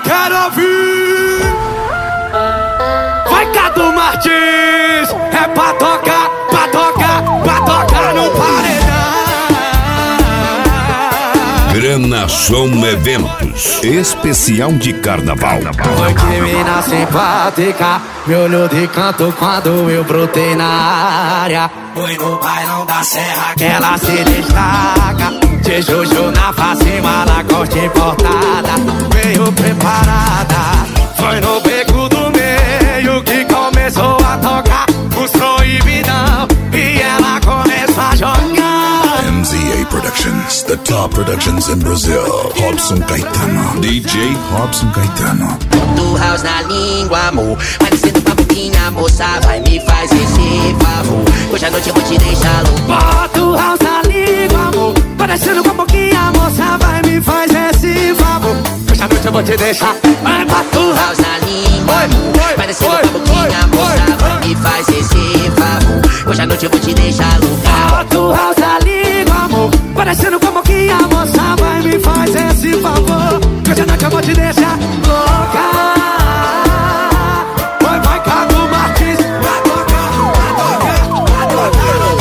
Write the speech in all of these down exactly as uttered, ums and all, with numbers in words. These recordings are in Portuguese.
quero ouvir. Vai, Cadu Martins, é pra tocar, pra tocar, pra tocar no paredão. Grana Som Eventos, especial de carnaval. Oi, que mina simpática, me olhou de canto quando eu brotei na área. Foi no bailão da serra que ela se destaca. De Juju na face, mala corte importada. Veio preparada, foi no beco do meio que começou a tocar os proibidão. E ela começou a jogar. M Z A Productions, the top productions in Brazil. Robson Caetano, D J Robson Caetano. Do house na língua, amor. Parecendo uma boquinha, moça, vai me faz esse favor. Hoje à noite eu vou te deixar louco. Bota o house na língua, amor. Parecendo uma boquinha, moça, vai me faz esse favor. Hoje à noite eu vou te deixar. Vai, bota o House na língua, amor. Parecendo uma boquinha, moça, vai me faz esse favor. Hoje à noite eu vou te deixar louca. Bota o house na língua, amor. Parecendo uma boquinha, moça, vai me faz esse favor. Hoje à noite eu vou te deixar louca. Vai, vai, Cadu Martins, vai tocar, vai tocar, vai tocar.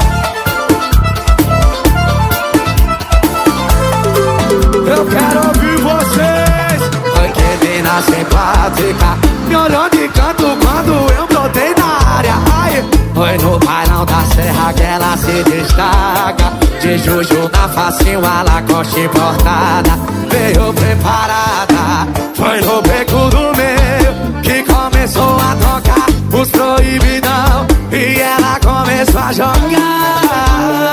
Eu quero ouvir vocês. Foi que mina simpática, me olhou de canto quando eu brotei na área. Ai, foi no bailão da serra que ela se destaca. De Juju na facinho, a Lacoste importada. Veio preparada, foi no beco do meio que começou a tocar os proibidão. E ela começou a jogar.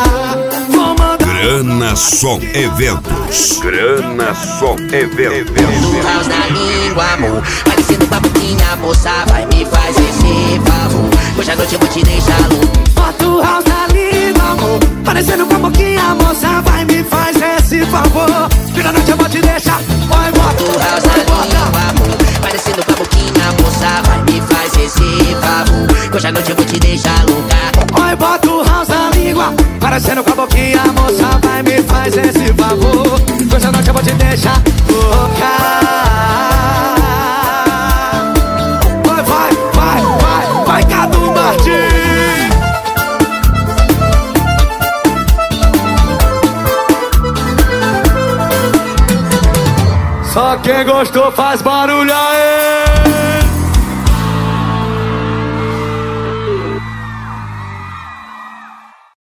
Grana Som Eventos. Grana Som Eventos. Do house na língua, amor. Parecendo uma boquinha, moça, vai me faz esse favor. Hoje à noite eu vou te deixar louco. Bota o house na língua, amor. Parecendo com a boquinha, moça, vai me faz esse favor. Hoje à noite eu vou te deixar. Vai, bota Do house na língua, amor. Parecendo com a boquinha, moça, vai me faz esse favor. Hoje à noite eu vou te deixar louca. Oi, bota o house na língua. Parecendo com a boquinha, moça, vai me faz esse favor. Hoje à noite eu vou te deixar louca. Vai, vai, vai, vai, vai, Cadu Martins. Só quem gostou faz barulho aí.